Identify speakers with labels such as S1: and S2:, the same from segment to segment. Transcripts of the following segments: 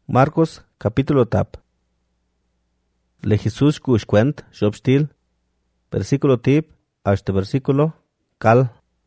S1: Marcos capítulo tap. Le Jesús kush cuent shopstil versículo tip hasta versículo cal.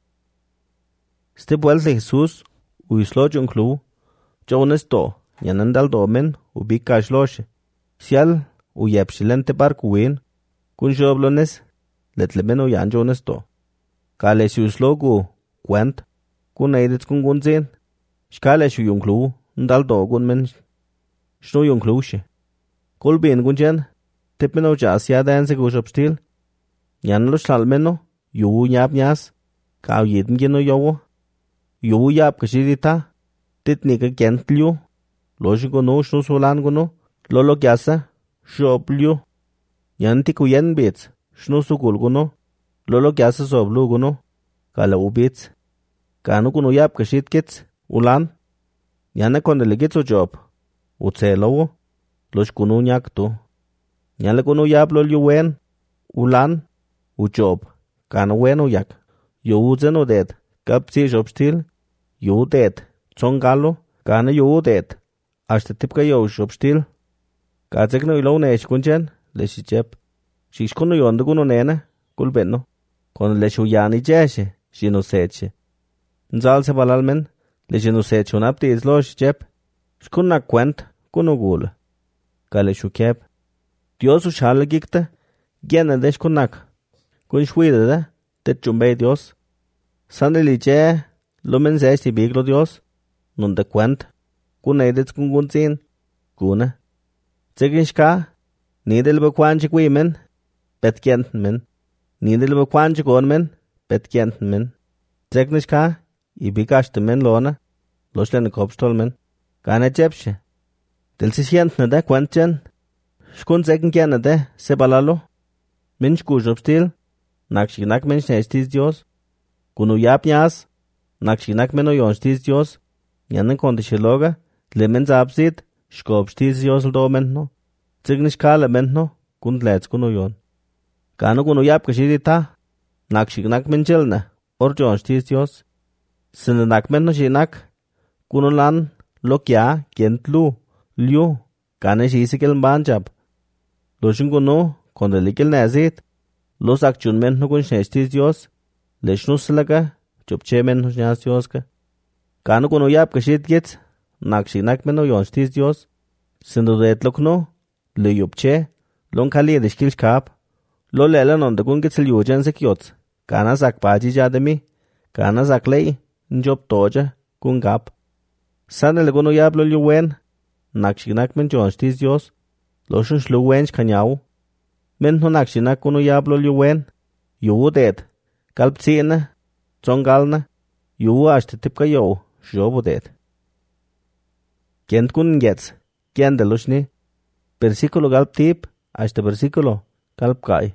S1: Este vuelta Jesús uislo jonklu jones do yanandal domen ubika shloshe. Sial uyepshilente barkuin kun joblones letlemeno yan jones do. Kale uislo gu cuent kun edit kun gunzin. Skale shu jonklu ndal do gun men Shno yung klushe. Kolbin gunjan, tipmeno jas ya danse gushopstil. Yan lo shalmeno, yu yap nyas, kao yidin geno yowo. Yu yap kashirita, titni ka kentliu, loshi gono shno solan gono, lolo gyasa, shopliu. Yan tiku yen bits, shno sukul gono, lolo gyasa soblu gono, kala ubits. Kano gono yap kashit kits, ulan. Yana kondeligitso job. Utselowo, los kunu nyakto. Nyale kunu yablo liwen, ulan, ujob, kan weno yak. Yo uzeno det, kapsi shopstil, yo det, tsongalo, kan yo det. Hasta tipka yo shopstil. Kazekno ilone eshkunchen, leshichep. Shishkuno yondo kuno nena, kulbeno. Kon leshu yani jeshe, shino seche. Nzal se balalmen, leshino seche unapti islo shichep. Shkunna cuent, kuno gul. Kale shukep. Dios ushale gikta, gena de shkunak. Kun shwide da, tet chumbe Dios. Sandeli je, lumen zesti biglo Dios. Nun de cuent, kun edits kun gunzin, kuna. Zegin shka, nidel bekwanchik wimen, bet kienten men. Nidel bekwanchik onmen, bet kienten men. Zegin shka, ibikashte men lona, loslene kopstol men. Gane jepshe. Del si sientne da quentjen. Shkun zegen gerne da sebalalo. Minch kushopstil. Nakshinak mench nestis Dios. Kunu yap nyas. Nakshinak meno yonstis Dios. Yanen kondishiloga. Lemens absit. Shkopstis Dios ldomentno. Zignishkale mentno. Kun lets kunu yon. Gano kunu yap kashidita. Nakshinak menchilne. Or yonstis Dios. Sinenak mentno shinak. Kunu lan. Lokya, kentlu, liu, kane shisikel banjab. Loshin kuno, kondelikel nazit. Los akchun men no kun shnestis Dios. Leshnus laga, chupche men no shnas Dios ka. Kano kuno yap kashit gits, nakshinak men no yonstis Dios. Sindu det lokno, le yupche, lon kali edishkil shkap. Lo lela non de kun gitsil yujan se kyots. Kana sak paji jademi, kana sak lei, njob toja, kun gap. Sanele gono yablo liwen, nakshinak men jonstis Dios, loshun shluwen shkanyau. Men no nakshinak gono yablo liwen, yu det, kalptsina, zongalna, yu ashte tipka yo, shobu det. Kent kun gets, kende loshni, versículo galptip, ashte versículo kalpkai.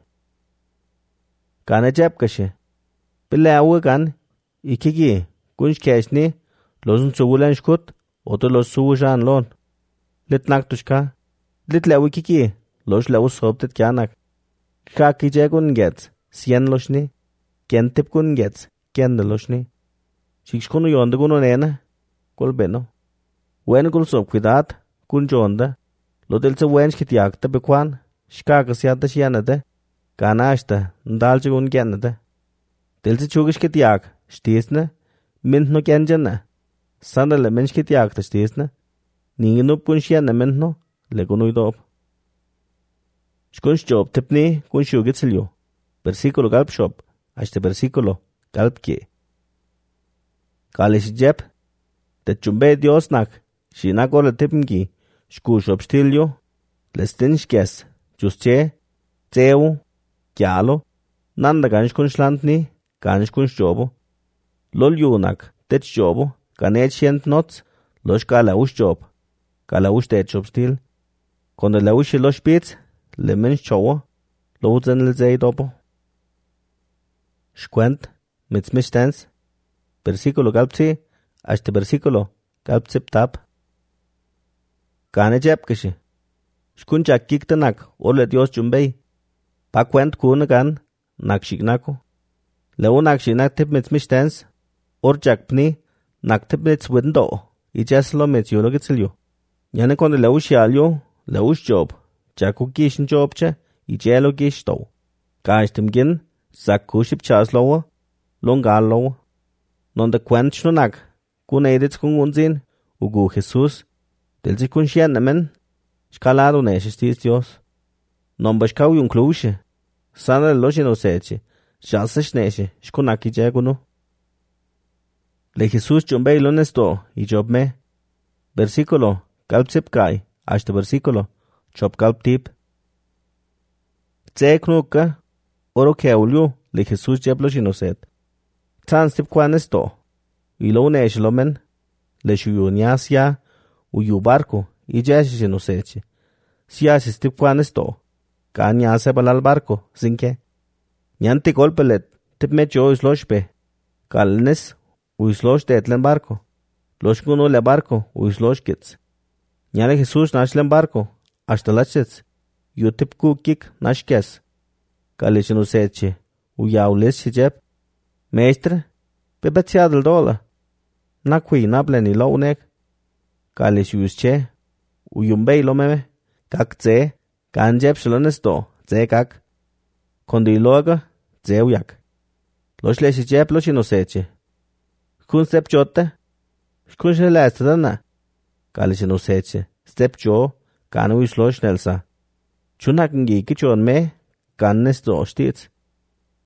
S1: Kane jepkashe, pille awe kan, ikiki, kunsh keshni, Losun sugulan shkut, oto los sugujan lon. Lit naktushka, lit lewi kiki, los lewu sobtet kyanak. Kaki jegun gets, sien loshni, kentip kun gets, kende loshni. Shikshkunu yonda kuno nena, kol beno. Wen kul sob cuidad, kun jonda, lo del se wen shkitiakta bekwan, shkaka siata shianade, kanashta, ndalche kun kyanade. Del se chugish kitiak, shtisne, mint no kyanjana. Sandale mensch kitiak te stisne. Ningenup kun shiane mentno, le kunuidop. Shkun shjob tipni kun shugitsilyo. Versículo galp shop, ashte versículo galp ki. Kale shijep, te chumbe Dios nak, shinak ole tipnki, shku shop stilyo, lestin shkes, jusche, tseu, kyalo, nanda gansh kun shlantni, gansh kun shjobo. Lol yunak, tet shjobo, Kanech shent nots, losh kala ush job. Kala ush det job stil. Konde la ush losh bits, le mensch chowa, lozen le zei dopo. Shquent, mit smistens, versículo galpsi, ashte versículo galpsip tap. Kane jepkeshe. Shkun chak kiktanak, ole Dios chumbei. Pa kwent kunagan, nakshignako. Leo nakshinak tip mit smistens, or chak pni, Naktibnits window, ichaslo met yologitsilyo. Nhane konde laush yalyo, laush job, jako gishin jobche, I jelo gishto. Gaistem gin, sak kuship chas lowa, longal lowa. Non de quench no nag, kun edits kun unzin, ugu Jesus, del si kun men, scalado nesestis Dios. Non bashkau yun klushe, sana loje no seche, chanses neshe, shkunaki jaguno. Le Jesus jumbei lonesto, I job me. Versículo, kalpsip kai, hasta versículo, chop kalptip. Tse knuka, oro keulyu, le Jesus jeblo shinoset. Tan stip kwanesto, ilo neshlomen, le shuyuniasia, uyu barco, I jeshi shinoseche. Siasi stip kwanesto, kanyase balal barco, zinke. Nyanti golpelet, tip mecho isloshpe, kalnes, uislosh tetlen barco. Losh kuno le barco, uislosh kits. Nyale Jesus nashlen barco, hasta lachets. Yutip kukik nashkes. Kalishinu seche, uyaulis hijeb. Meestre, bebetiadel dola. Nakwi nableni lounek. Kalish usche, uyumbei lomeme. Kak tse, kanjeb shlonesto, tse kak. Kondi loga, tse uyak. Losh leshi jeb loshinu seche. Kun step jote, kun sheleste dana. Kalishinu seche, step jo, kanu islosh nelsa. Chunakin gikichon me, kan nesto stits.